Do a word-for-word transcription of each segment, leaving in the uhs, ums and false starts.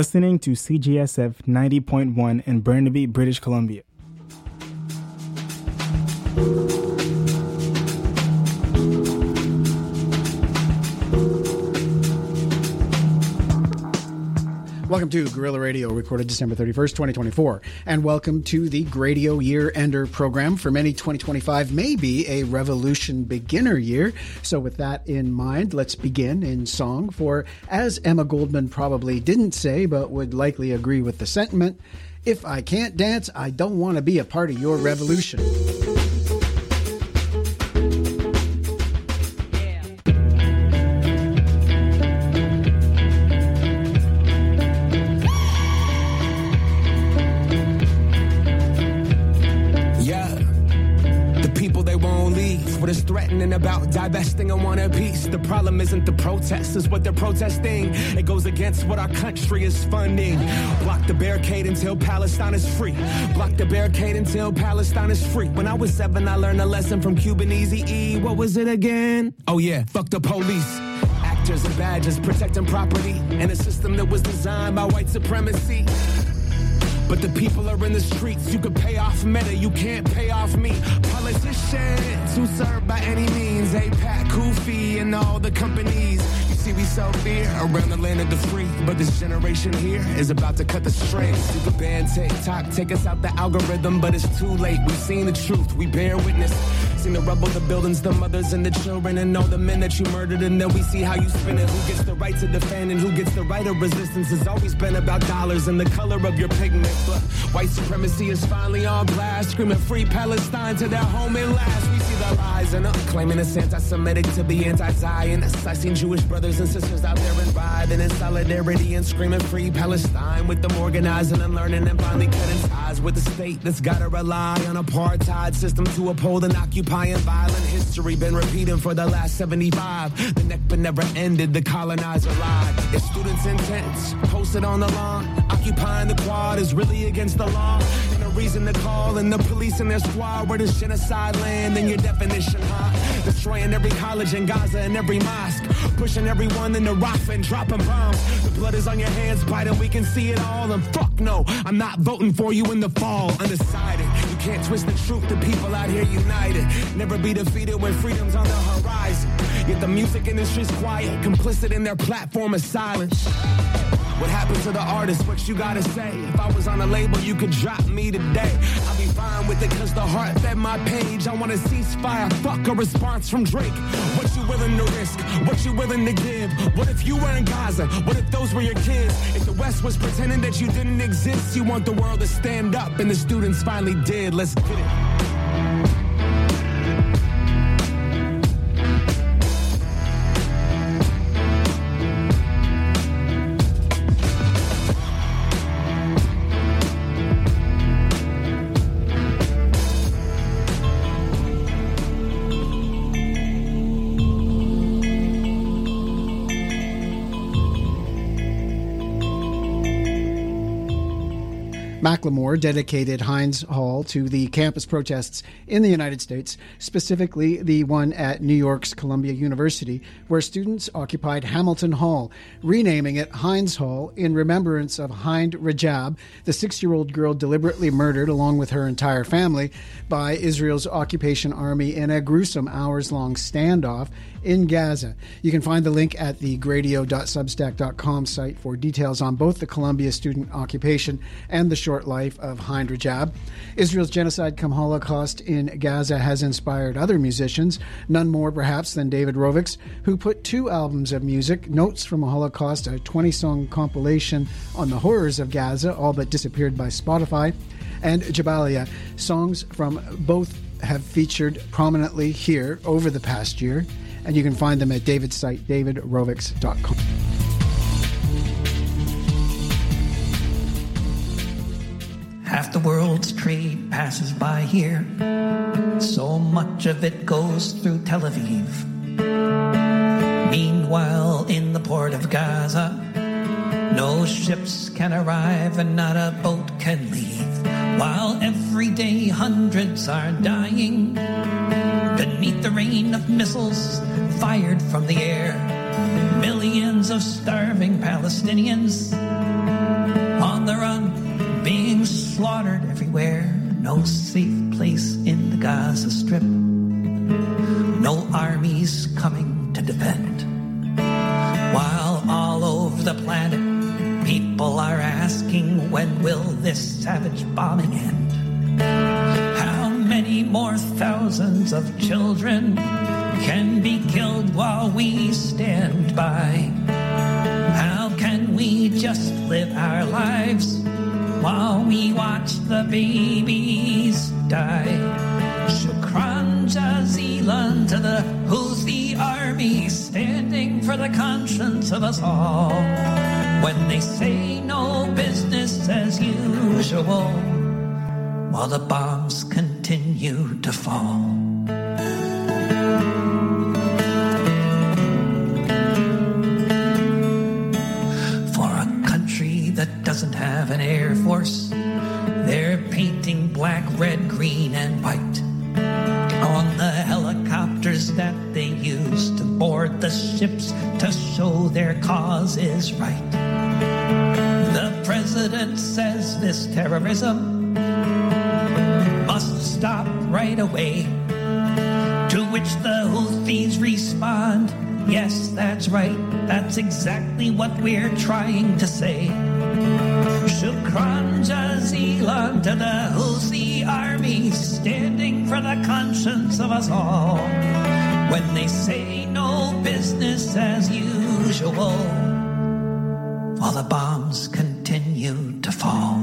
Listening to C G S F ninety point one in Burnaby, British Columbia. Welcome to Guerrilla Radio, recorded December thirty-first, twenty twenty-four. And welcome to the Gradio Year Ender program. For many, twenty twenty-five may be a revolution beginner year. So with that in mind, let's begin in song. For as Emma Goldman probably didn't say, but would likely agree with the sentiment, if I can't dance, I don't want to be a part of your revolution. Threatening about divesting and want a piece. The problem isn't the protest, it's what they're protesting. It goes against what our country is funding. Block the barricade until Palestine is free. Block the barricade until Palestine is free. When I was seven, I learned a lesson from Cuban Eazy-E. What was it again? Oh yeah, fuck the police. Actors and badges protecting property in a system that was designed by white supremacy. But the people are in the streets. You could pay off Meta, you can't pay off me. Politicians who serve by any means. APAC, Kufi, and all the companies. You see, we sell fear around the land of the free. But this generation here is about to cut the strings. You could ban TikTok, take us out the algorithm, but it's too late. We've seen the truth, we bear witness. Seen the rubble, the buildings, the mothers and the children, and all the men that you murdered, and then we see how you spin it. Who gets the right to defend and who gets the right of resistance has always been about dollars and the color of your pigment. But white supremacy is finally on blast, screaming free Palestine to their home at last. We see the lies and uh, claiming it's anti-Semitic to be anti-Zionist. I seen Jewish brothers and sisters out there and riding in solidarity and screaming free Palestine, with them organizing and learning and finally cutting ties with the state that's gotta rely on apartheid system to uphold and occupy. And violent history been repeating for the last seventy-five. The Nakba never ended, the colonizer lied. If students' intents posted on the lawn, occupying the quad is really against the law. And a reason to call in the police and their squad where there's genocide land in your definition, huh? Destroying every college in Gaza and every mosque, pushing everyone into Rafah and dropping bombs. The blood is on your hands, Biden, we can see it all. And fuck no, I'm not voting for you in the fall. Undecided, you can't twist the truth, the people out here united. Never be defeated when freedom's on the horizon. Yet the music industry's quiet, complicit in their platform of silence. What happened to the artist? What you gotta say? If I was on a label, you could drop me today. I'll be fine with it cause the heart fed my page. I want a ceasefire, fuck a response from Drake. What you willing to risk? What you willing to give? What if you were in Gaza? What if those were your kids? If the West was pretending that you didn't exist, you want the world to stand up and the students finally did. Let's get it. Macklemore dedicated Heinz Hall to the campus protests in the United States, specifically the one at New York's Columbia University, where students occupied Hamilton Hall, renaming it Heinz Hall in remembrance of Hind Rajab, the six-year-old girl deliberately murdered along with her entire family by Israel's occupation army in a gruesome hours-long standoff in Gaza. You can find the link at the gradio dot substack dot com site for details on both the Columbia student occupation and the short life of Hind Rajab. Israel's genocide come Holocaust in Gaza has inspired other musicians, none more perhaps than David Rovics, who put two albums of music, Notes from a Holocaust, a twenty-song compilation on the horrors of Gaza, all but disappeared by Spotify, and Jabalia. Songs from both have featured prominently here over the past year, and you can find them at David's site, david rovics dot com. Half the world's trade passes by here. So much of it goes through Tel Aviv. Meanwhile, in the port of Gaza, no ships can arrive and not a boat can leave. While every day hundreds are dying beneath the rain of missiles fired from the air. Millions of starving Palestinians most safe place in the Gaza Strip. No armies coming to defend. While all over the planet, people are asking, when will this savage bombing end? How many more thousands of children can be killed while we stand by? How can we just live our lives while we watch the babies die? Shukran jazilan to the Houthi army, standing for the conscience of us all. When they say no business as usual, while the bombs continue to fall. For a country that doesn't have an air force, they're painting black, red, green, and white on the helicopters that they use to board the ships to show their cause is right. The president says this terrorism must stop right away, to which the Houthis respond, yes, that's right, that's exactly what we're trying to say. Shukran jazilan to the Houthi army, standing for the conscience of us all. When they say no business as usual, while the bombs continue to fall.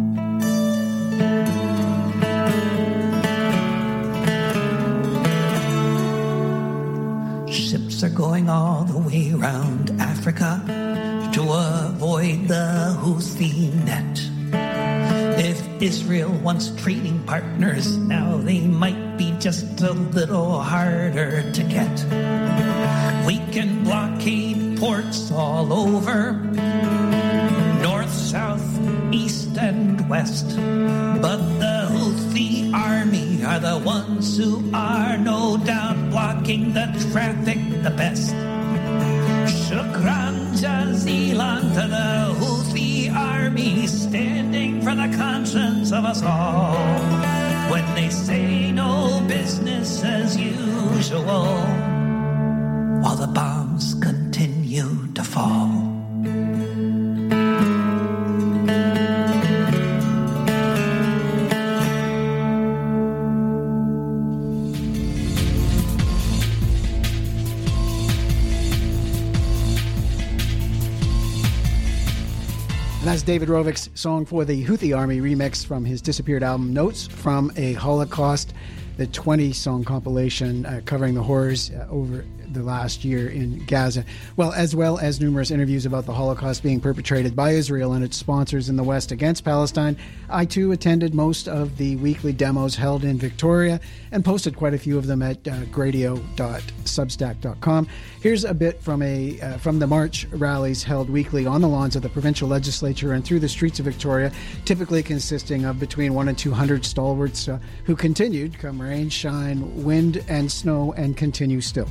Ships are going all the way around Africa to avoid the Houthi net. If Israel wants trading partners, now they might be just a little harder to get. We can blockade ports all over, north, south, east, and west. But the Houthi army are the ones who are no doubt blocking the traffic the best. Shukran jazilan to the Houthi army, standing for the conscience of us all. When they say no business as usual, while the bombs continue to fall. And that's David Rovik's song for the Houthi Army remix from his disappeared album Notes from a Holocaust, the twenty-song compilation uh, covering the horrors uh, over the last year in Gaza. Well, as well as numerous interviews about the Holocaust being perpetrated by Israel and its sponsors in the West against Palestine, I too attended most of the weekly demos held in Victoria and posted quite a few of them at uh, gradio dot substack dot com. Here's a bit from a uh, from the March rallies held weekly on the lawns of the provincial legislature and through the streets of Victoria, typically consisting of between one and two hundred stalwarts uh, who continued, come rain, shine, wind, and snow, and continue still.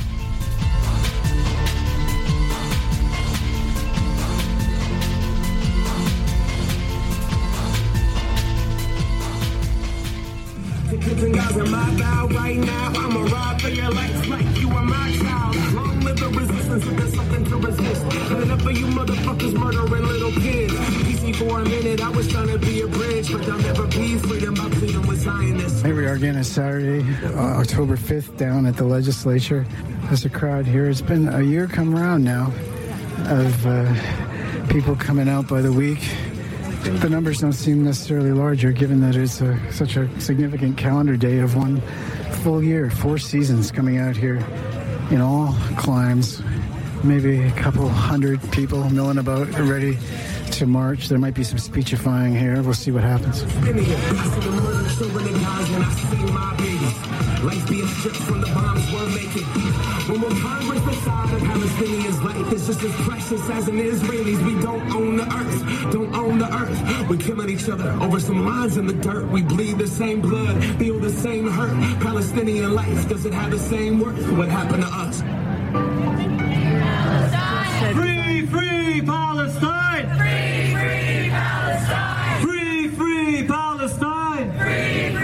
Kitchen guys in my bow right now. I'ma ride for your life like you are my child. Long live the resistance, if there's something to resist. Good enough for you motherfuckers murdering little kids. Easy for a minute, I was trying to be a bridge, but I'll never be freedom. I'm freedom with Zionists. Here we are again, it's Saturday, uh, October fifth, down at the legislature. There's a crowd here. It's been a year come around now of uh, people coming out by the week. The numbers don't seem necessarily larger, given that it's a, such a significant calendar day of one full year, four seasons coming out here in all climes. Maybe a couple hundred people milling about, ready to march. There might be some speechifying here. We'll see what happens. Life being stripped from the bombs we're making. When we're Congress beside a Palestinian's life is just as precious as an Israeli's. We don't own the earth, don't own the earth. We're killing each other over some lines in the dirt. We bleed the same blood, feel the same hurt. Palestinian life, does it have the same worth? What happened to us? Free, free Palestine! Free, free Palestine! Free, free Palestine! Free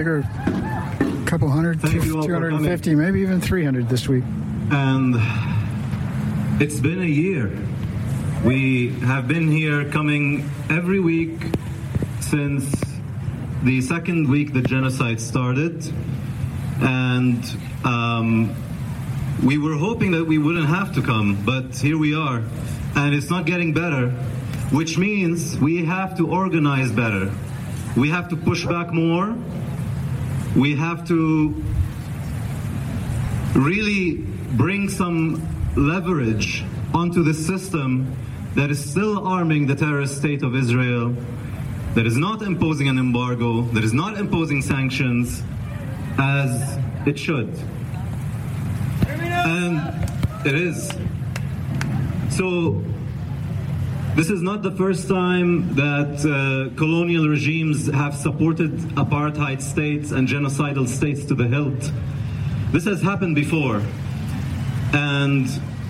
figure a couple hundred, Thank you all for two hundred fifty, maybe even three hundred this week. And it's been a year. We have been here coming every week since the second week the genocide started. And um, we were hoping that we wouldn't have to come, but here we are. And it's not getting better, which means we have to organize better. We have to push back more. We have to really bring some leverage onto the system that is still arming the terrorist state of Israel, that is not imposing an embargo, that is not imposing sanctions as it should. And it is. So this is not the first time that uh, colonial regimes have supported apartheid states and genocidal states to the hilt. This has happened before. And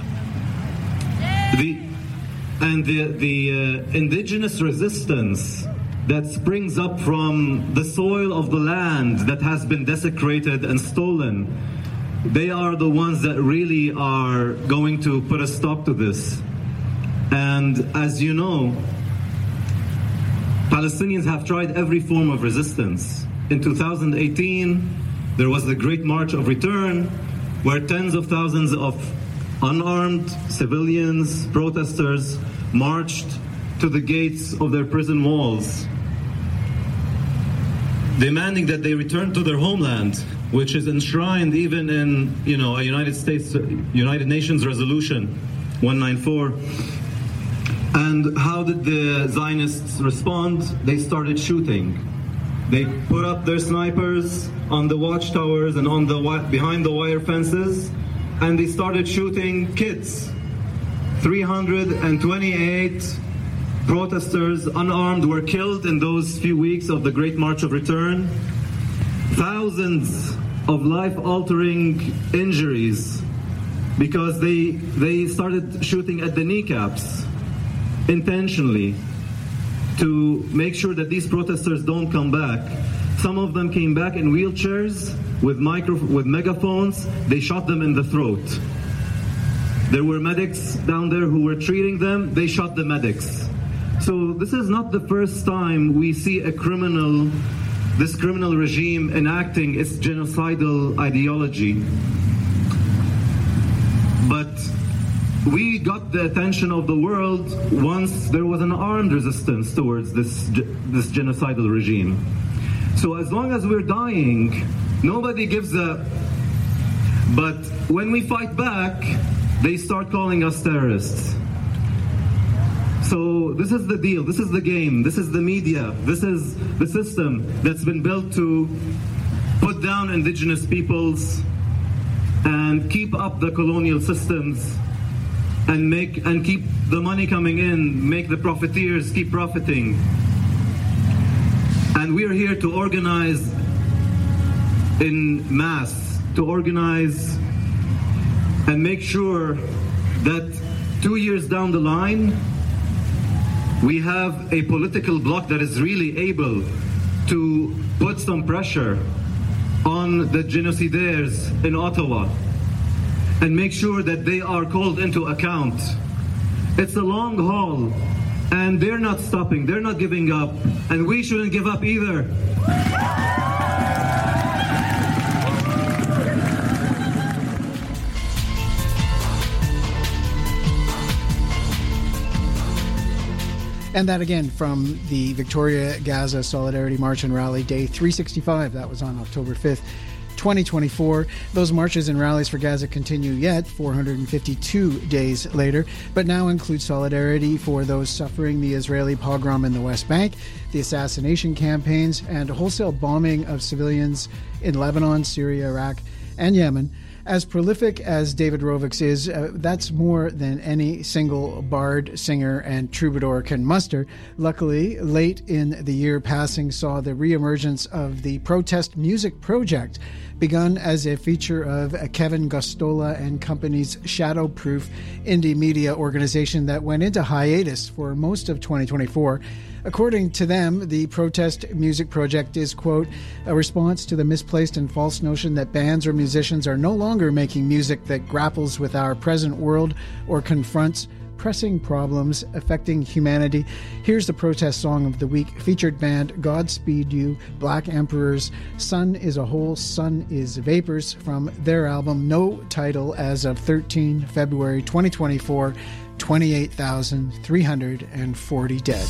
the and the the uh, indigenous resistance that springs up from the soil of the land that has been desecrated and stolen, they are the ones that really are going to put a stop to this. And as you know, Palestinians have tried every form of resistance. In two thousand eighteen, there was the Great March of Return, where tens of thousands of unarmed civilians, protesters, marched to the gates of their prison walls, demanding that they return to their homeland, which is enshrined even in, you know, a United States, United Nations Resolution one ninety-four. And how did the Zionists respond? They started shooting. They put up their snipers on the watchtowers and on the behind the wire fences, and they started shooting kids. three hundred twenty-eight protesters, unarmed, were killed in those few weeks of the Great March of Return. Thousands of life-altering injuries because they they started shooting at the kneecaps intentionally to make sure that these protesters don't come back. Some of them came back in wheelchairs with micro with megaphones. They shot them in the throat. There were medics down there who were treating them. They shot the medics. So this is not the first time we see a criminal, this criminal regime enacting its genocidal ideology. But we got the attention of the world once there was an armed resistance towards this, this genocidal regime. So as long as we're dying, nobody gives a... But when we fight back, they start calling us terrorists. So this is the deal, this is the game, this is the media, this is the system that's been built to put down indigenous peoples and keep up the colonial systems and make and keep the money coming in, make the profiteers keep profiting. And we're here to organize in mass, to organize and make sure that two years down the line, we have a political bloc that is really able to put some pressure on the genocidaires in Ottawa and make sure that they are called into account. It's a long haul, and they're not stopping, they're not giving up, and we shouldn't give up either. And that again from the Victoria Gaza Solidarity March and Rally Day three sixty-five. That was on October fifth, twenty twenty-four. Those marches and rallies for Gaza continue yet four hundred fifty-two days later, but now include solidarity for those suffering the Israeli pogrom in the West Bank, the assassination campaigns, and wholesale bombing of civilians in Lebanon, Syria, Iraq, and Yemen. As prolific as David Rovics is, uh, that's more than any single bard, singer, and troubadour can muster. Luckily, late in the year passing saw the reemergence of the Protest Music Project, begun as a feature of Kevin Gosztola and Company's Shadowproof indie media organization that went into hiatus for most of twenty twenty-four. According to them, the protest music project is, quote, a response to the misplaced and false notion that bands or musicians are no longer making music that grapples with our present world or confronts pressing problems affecting humanity. Here's the protest song of the week. Featured band Godspeed You, Black Emperors, Sun is a Whole, Sun is Vapors, from their album No Title as of thirteenth of February twenty twenty-four, twenty-eight thousand three hundred forty dead.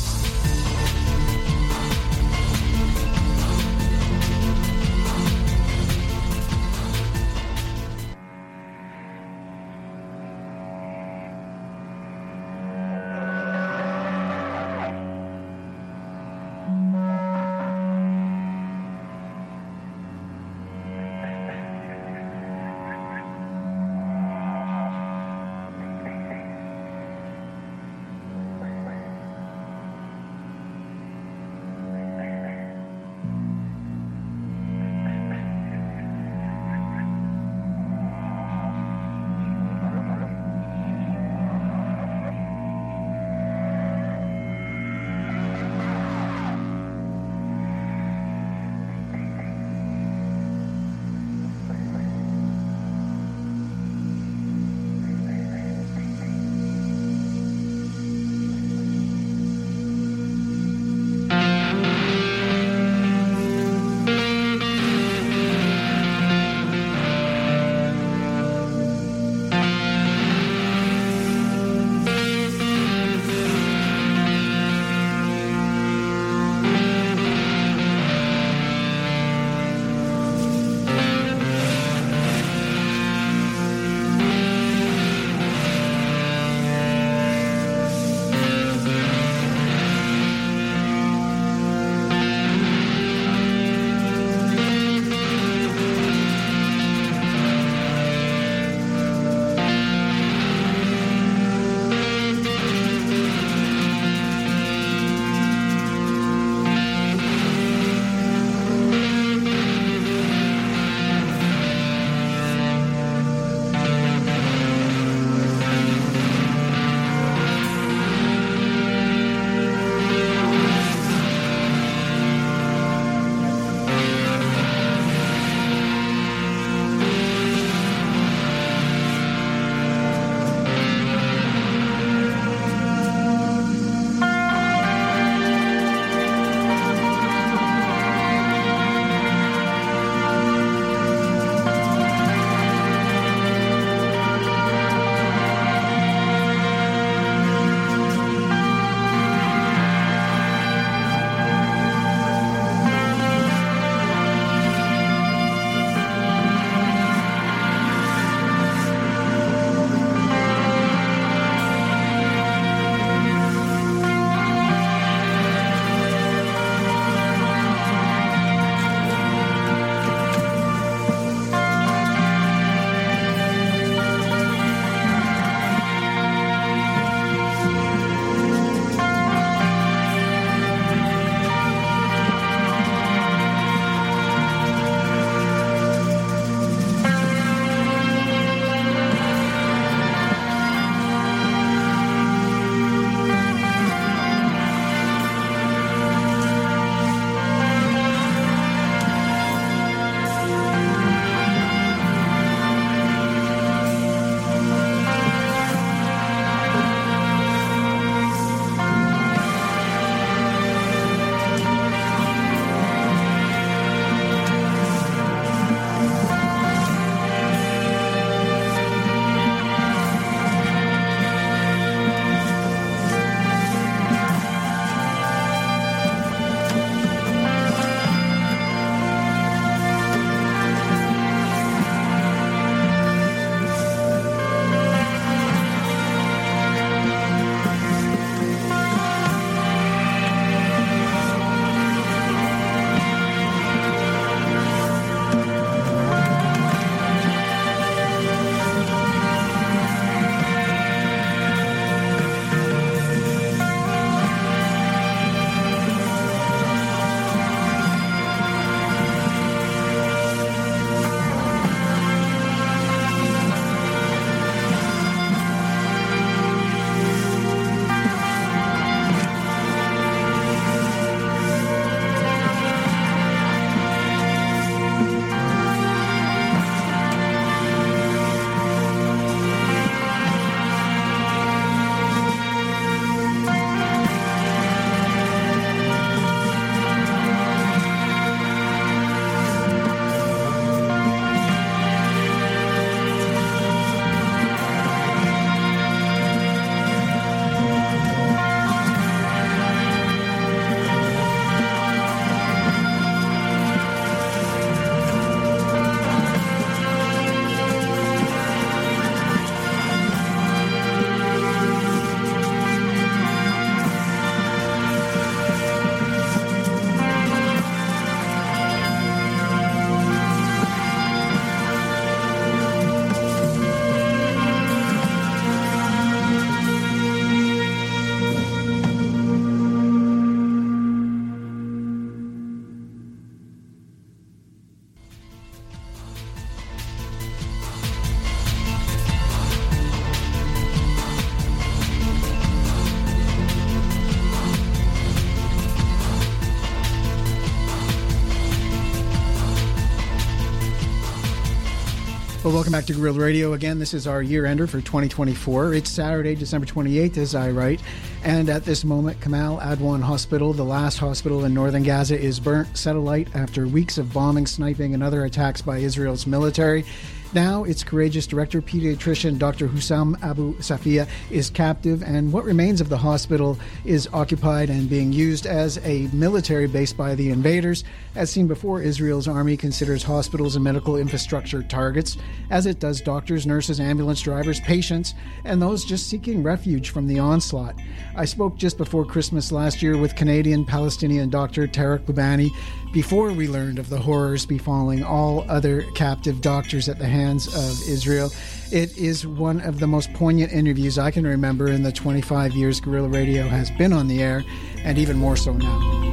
Well, welcome back to Guerrilla Radio again. This is our year-ender for twenty twenty-four. It's Saturday, December twenty-eighth, as I write. And at this moment, Kamal Adwan Hospital, the last hospital in northern Gaza, is burnt, set alight after weeks of bombing, sniping, and other attacks by Israel's military. Now, its courageous director, pediatrician Doctor Hussam Abu Safiya, is captive, and what remains of the hospital is occupied and being used as a military base by the invaders. As seen before, Israel's army considers hospitals and medical infrastructure targets, as it does doctors, nurses, ambulance drivers, patients, and those just seeking refuge from the onslaught. I spoke just before Christmas last year with Canadian-Palestinian Doctor Tarek Loubani before we learned of the horrors befalling all other captive doctors at the hands of Israel. It is one of the most poignant interviews I can remember in the twenty-five years Guerrilla Radio has been on the air, and even more so now.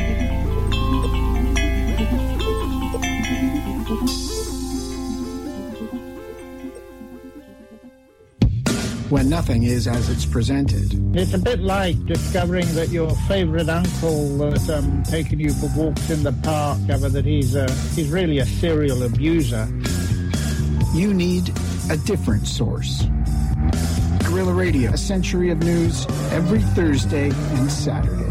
When nothing is as it's presented. It's a bit like discovering that your favourite uncle that's um, taken you for walks in the park, that he's, uh, he's really a serial abuser. You need a different source. Guerrilla Radio, a century of news every Thursday and Saturday.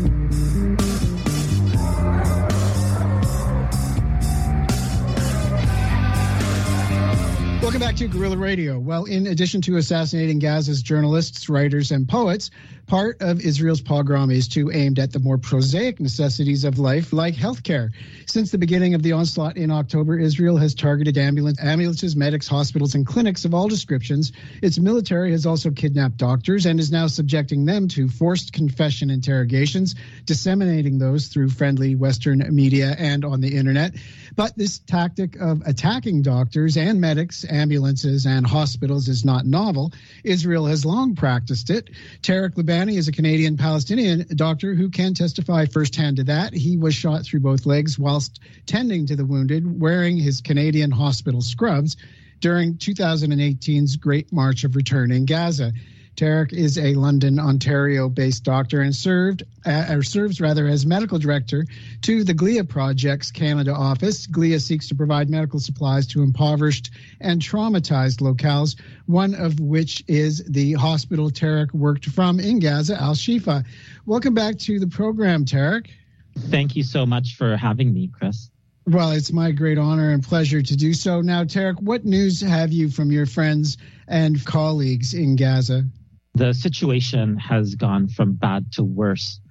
Welcome back to Guerrilla Radio. Well, in addition to assassinating Gaza's journalists, writers, and poets, part of Israel's pogrom is to aimed at the more prosaic necessities of life, like healthcare. Since the beginning of the onslaught in October, Israel has targeted ambulance, ambulances, medics, hospitals, and clinics of all descriptions. Its military has also kidnapped doctors and is now subjecting them to forced confession interrogations, disseminating those through friendly Western media and on the internet. But this tactic of attacking doctors and medics, ambulances, and hospitals is not novel. Israel has long practiced it. Tarek Loubani is a Canadian-Palestinian doctor who can testify firsthand to that. He was shot through both legs whilst tending to the wounded, wearing his Canadian hospital scrubs during two thousand eighteen's Great March of Return in Gaza. Tarek is a London, Ontario-based doctor and served, uh, or serves rather as medical director to the GLIA Project's Canada office. GLIA seeks to provide medical supplies to impoverished and traumatized locales, one of which is the hospital Tarek worked from in Gaza, Al-Shifa. Welcome back to the program, Tarek. Thank you so much for having me, Chris. Well, it's my great honor and pleasure to do so. Now, Tarek, what news have you from your friends and colleagues in Gaza? The situation has gone from bad to worse.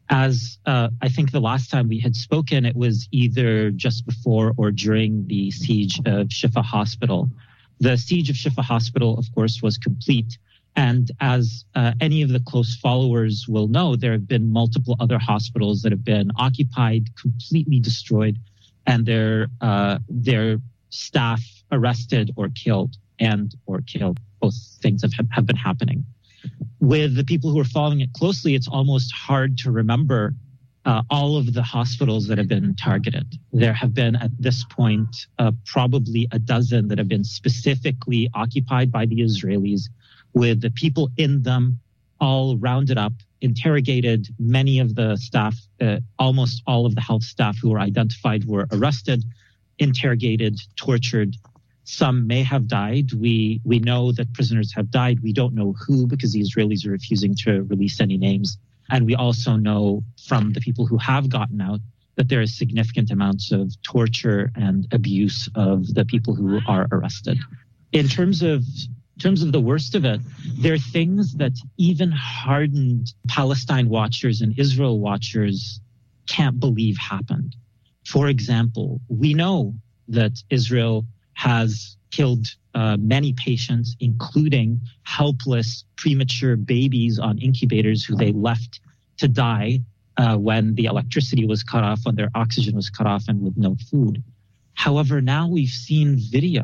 As uh, I think the last time we had spoken, it was either just before or during the siege of Shifa Hospital. The siege of Shifa Hospital, of course, was complete. And as uh, any of the close followers will know, there have been multiple other hospitals that have been occupied, completely destroyed, and their uh, their staff arrested or killed, and or killed. Both things have, have been happening. With the people who are following it closely, it's almost hard to remember uh, all of the hospitals that have been targeted. There have been, at this point, uh, probably a dozen that have been specifically occupied by the Israelis, with the people in them all rounded up, interrogated. Many of the staff, uh, almost all of the health staff who were identified were arrested, interrogated, tortured. Some may have died. We we know that prisoners have died. We don't know who, because the Israelis are refusing to release any names. And we also know from the people who have gotten out that there is significant amounts of torture and abuse of the people who are arrested. In terms of in terms of the worst of it, there are things that even hardened Palestine watchers and Israel watchers can't believe happened. For example, we know that Israel has killed uh, many patients, including helpless premature babies on incubators who they left to die uh, when the electricity was cut off, when their oxygen was cut off, and with no food. However, now we've seen video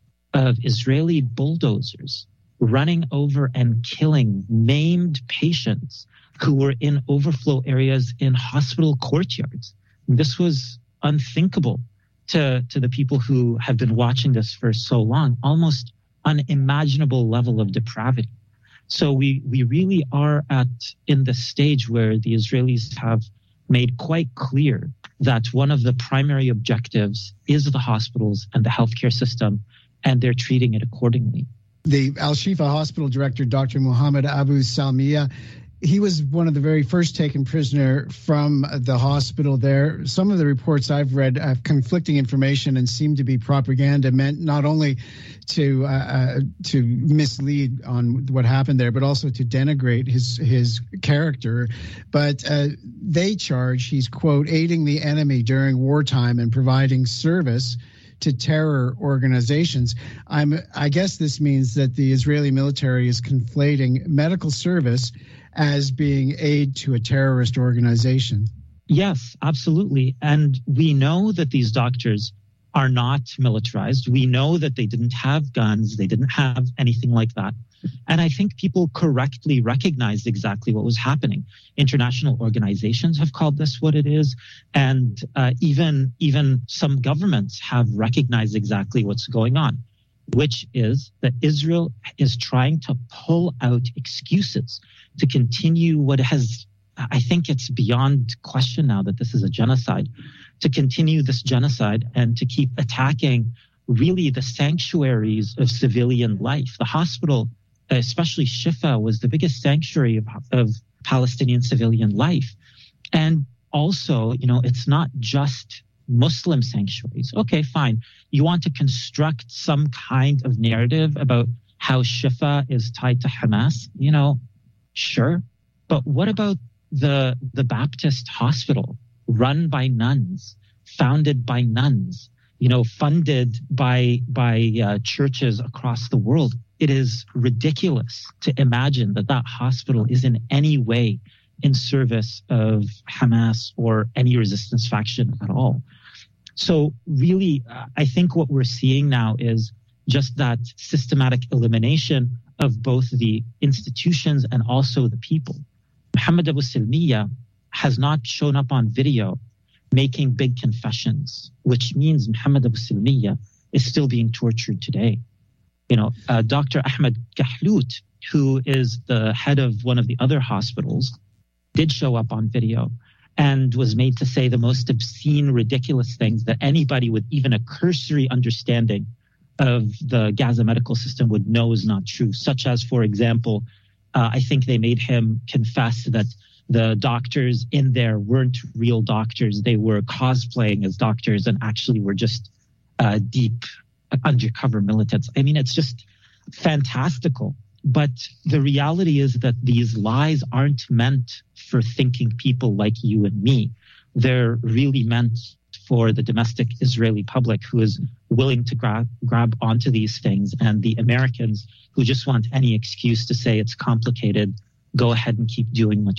of Israeli bulldozers running over and killing maimed patients who were in overflow areas in hospital courtyards. This was unthinkable to, to the people who have been watching this for so long, almost unimaginable level of depravity. So we, we really are at in the stage where the Israelis have made quite clear that one of the primary objectives is the hospitals and the healthcare system, and they're treating it accordingly. The Al-Shifa Hospital director, Doctor Muhammad Abu Salmiya, he was one of the very first taken prisoner from the hospital there. Some of the reports I've read have conflicting information and seem to be propaganda meant not only to uh, to mislead on what happened there, but also to denigrate his his character. But uh, they charge he's, quote, aiding the enemy during wartime and providing service to terror organizations. I'm, I guess this means that the Israeli military is conflating medical service as being aid to a terrorist organization. Yes, absolutely. And we know that these doctors are not militarized. We know that they didn't have guns. They didn't have anything like that. And I think people correctly recognized exactly what was happening. International organizations have called this what it is. And uh, even, even some governments have recognized exactly what's going on, which is that Israel is trying to pull out excuses to continue what has, I think it's beyond question now that this is a genocide, to continue this genocide and to keep attacking really the sanctuaries of civilian life. The hospital, especially Shifa, was the biggest sanctuary of, of Palestinian civilian life. And also, you know, it's not just Muslim sanctuaries. Okay, fine. You want to construct some kind of narrative about how Shifa is tied to Hamas, you know, sure. But what about the the Baptist hospital run by nuns, founded by nuns, you know, funded by by uh, churches across the world? It is ridiculous to imagine that that hospital is in any way in service of Hamas or any resistance faction at all. So really, uh, I think what we're seeing now is just that systematic elimination of both the institutions and also the people. Muhammad Abu Salmiya has not shown up on video making big confessions, which means Muhammad Abu Salmiya is still being tortured today. You know, uh, Doctor Ahmed Kahlout, who is the head of one of the other hospitals, did show up on video and was made to say the most obscene, ridiculous things that anybody with even a cursory understanding of the Gaza medical system would know is not true, such as, for example, uh, I think they made him confess that the doctors in there weren't real doctors. They were cosplaying as doctors and actually were just uh, deep undercover militants. I mean, it's just fantastical. But the reality is that these lies aren't meant for thinking people like you and me. They're really meant for the domestic Israeli public who is willing to grab, grab onto these things, and the Americans who just want any excuse to say it's complicated, go ahead and keep doing what